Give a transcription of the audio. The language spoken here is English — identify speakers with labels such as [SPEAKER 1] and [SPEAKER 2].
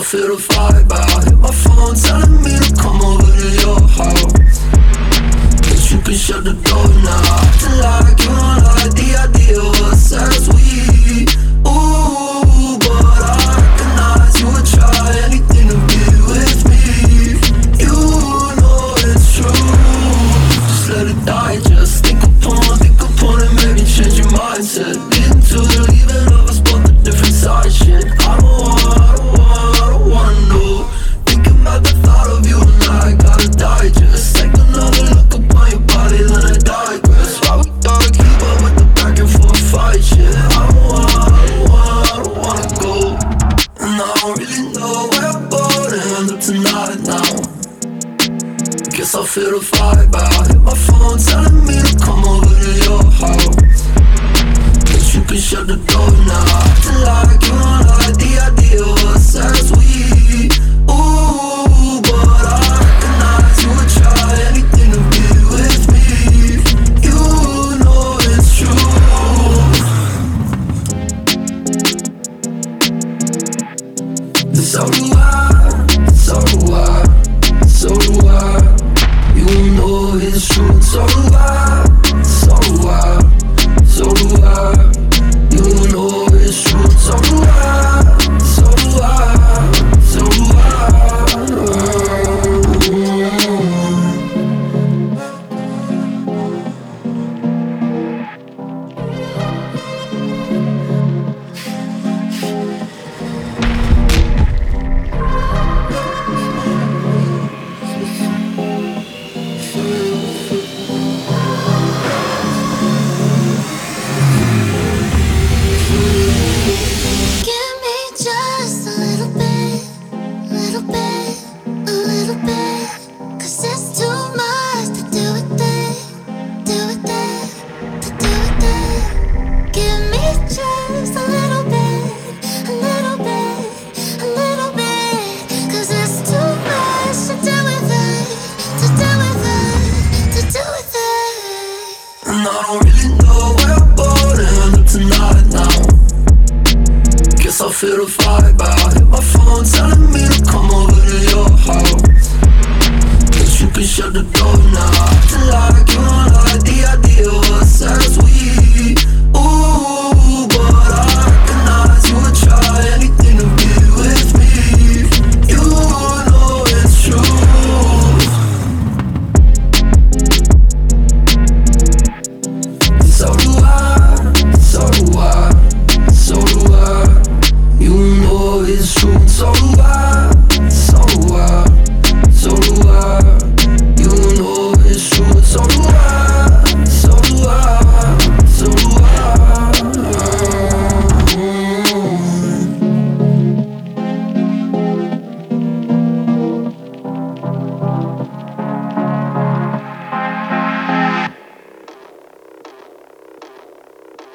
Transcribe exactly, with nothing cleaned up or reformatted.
[SPEAKER 1] feel the vibe out. Hit my phone telling me to come over to your house. But you can shut the door now. Acting like you don't like the idea of us as we. Ooh, but I recognize you would try anything to be with me. You know it's true. Just let it die, just think upon, think upon it, maybe change your mindset. Getting to the leaving of us both a different side shit. I don't want, I don't want, I don't wanna know. Thinking about the thought of you and I gotta digest. Take another look upon your body, then I digress. Why we gotta keep up with the back and forth fight shit? I don't want, I don't want, I don't wanna go. And I don't really know where I'm gonna end up tonight now. Guess I feel the vibe out. Hit my phone telling me to come over to your house. But you can shut the door now. Acting like you don't like the idea of us as we. Ooh, but I recognize you would try anything to be with me. You know it's true. So do I, so do I, so do I. You know it's true, so do I.